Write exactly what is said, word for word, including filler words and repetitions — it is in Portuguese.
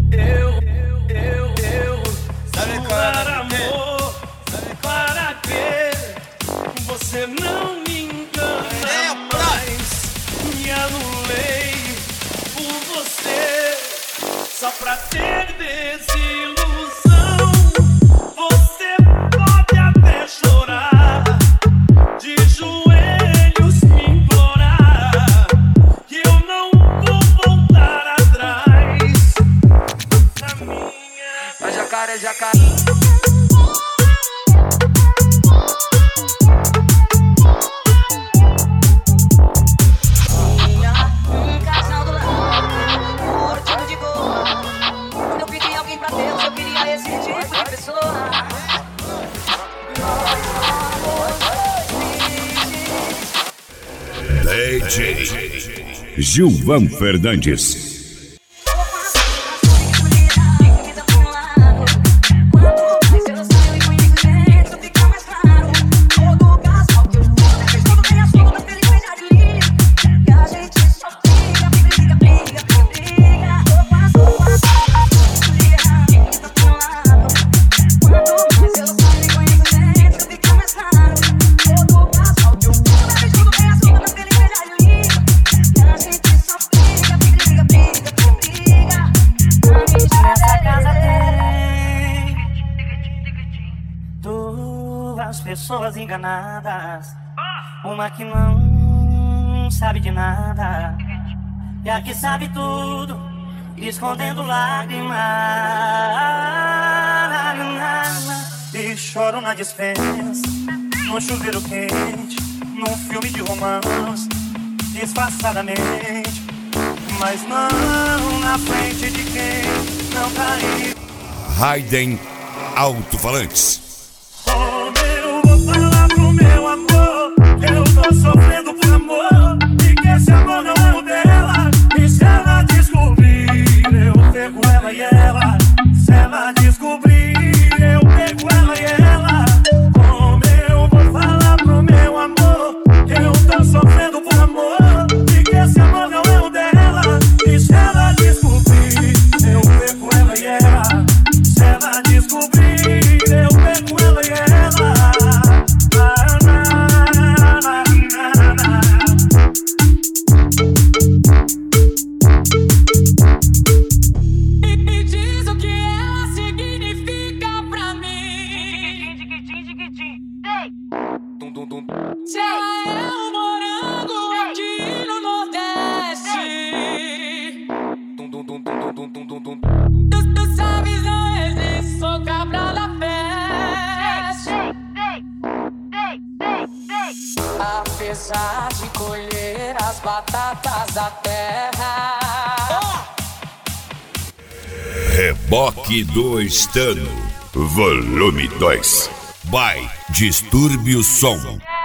Eu, eu, eu, sabe qual é amor? Sabe para que você não me engana é mais? Me anulei por você só pra ter desilusão. Você pode até chorar, de joelhos me implorar, que eu não vou voltar atrás. Na minha... A jacaré, jacaré. D J Gilvan Fernandes. Pessoas enganadas, uma que não sabe de nada e a que sabe tudo, escondendo lágrimas. E choro na dispensa, no chuveiro quente, num filme de romance, disfarçadamente, mas não na frente de quem não caiu. Raiden Alto-Falantes. Eu tô sofrendo por amor, e que esse amor não é o dela. E se ela descobrir, eu pego ela e ela. Se ela descobrir, eu pego ela e ela. Como eu vou falar pro meu amor? Eu tô sofrendo por amor, e que esse amor não é o dela. E se ela descobrir, eu pego ela e ela. Se ela descobrir, eu pego ela e ela. Apesar de colher as batatas da terra, Reboque do Estano, volume dois. By Distúrbio Som.